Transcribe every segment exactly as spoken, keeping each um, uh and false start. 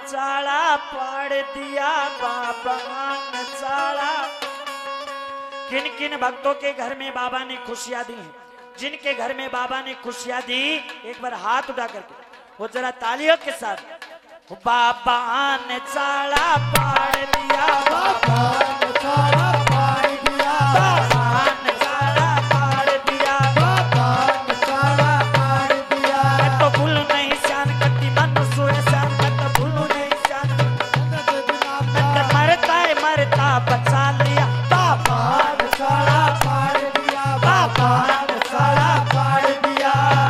चाला पाड़ दिया बाबा ने चाला। किन किन भक्तों के घर में बाबा ने खुशियां दी हैं, जिनके घर में बाबा ने खुशियां दी, एक बार हाथ उठा करके वो जरा तालियों के साथ। बाबा ने चाला पाड़ दिया, बाबा ने चाला पाड़ दिया, बाबा ने चाला पाड़ दिया, बाबा ने चाला पाड़ दिया। मैं तो भूलू नहीं शान कटी मन सोए शान, मैं तो भूलू नहीं शान, मैं तो मरता है मरता बचा लिया। बाबा ने चाला पाड़ दिया, बाबा ने चाला पाड़ दिया।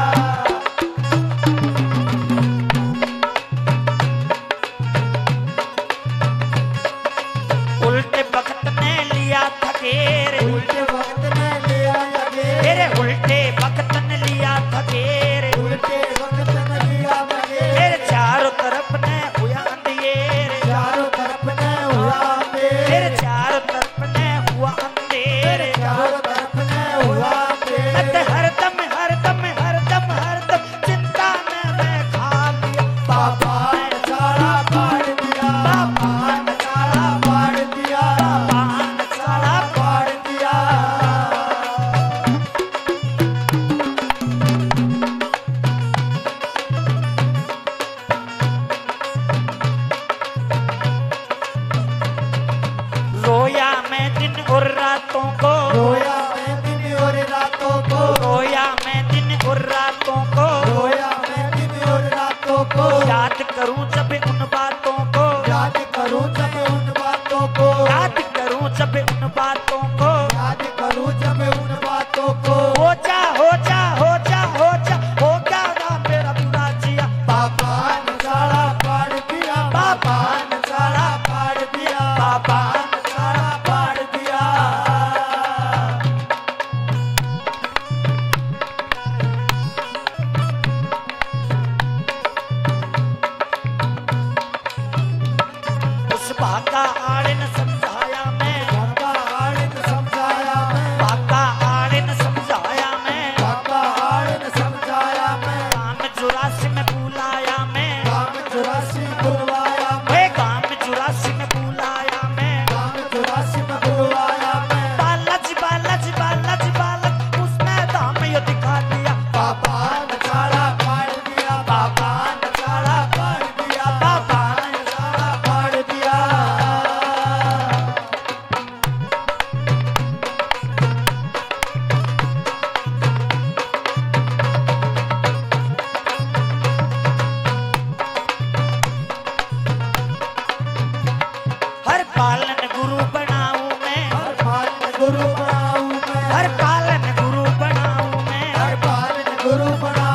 उल्टे वक्त ने लिया था घेर, उल्टे वक्त ने लिया घेर, मेरे उल्टे वक्त ने लिया था घेर, उल्टे वक्त ने लिया घेर। मेरे चारों तरफ ने हुआ अंधेर, चारों तरफ ने हुआ अंधेर, मेरे चारों तरफ ने हुआ अंधेर, चारों तरफ ने हुआ अंधेर। मैं हरदम हरदम हरदम हरदम चिंता में मैं खा लिया। बाबा ने चाला पाड़ दिया, बाबा ने चाला पाड़ दिया, बाबा ने चाला पाड़ दिया। रोया मैं दिन और रातों को, रोया मैं दिन और रातों को, रोया मैं दिन और रातों को, रोया मैं दिन और रातों को। याद करूं जब उन बातों को, याद करूं जब उन बातों को, याद करूं जब उन बातों को। याद करूं जब उन बातों को। हो जा हो जा हो जा हो जा हो गया ना मेरा बुरा जिया। बाबा ने चाला पाड़ दिया, बाबा ने चाला पाड़ दिया, बाबा ने चाला पाड़ दिया। उस भागा आड़े न समझाया मैं, बाबा आड़े ने समझाया मैं, भागा आड़े न समझाया मैं, बाबा आड़े ने समझाया मैं। काम चौरासी में बुलाया मैं, काम चौरासी बुलवाया मैं, वे काम चौरासी में बुलाया मैं। काम चौरासी में बुलवाया मैं। बालाजी बालाजी बालाजी बालाजी उसने दाम यो दिखा दिया। बाबा ने चाला पाड़ दिया, बाबा ने चाला पाड़ दिया, बाबा ने चाला पाड़ दिया। हर पालन गुरु बनाऊं मैं, हर बाल में गुरु बनाऊं मैं, हर पालन गुरु बनाऊं मैं, हर बाल में गुरु बनाऊं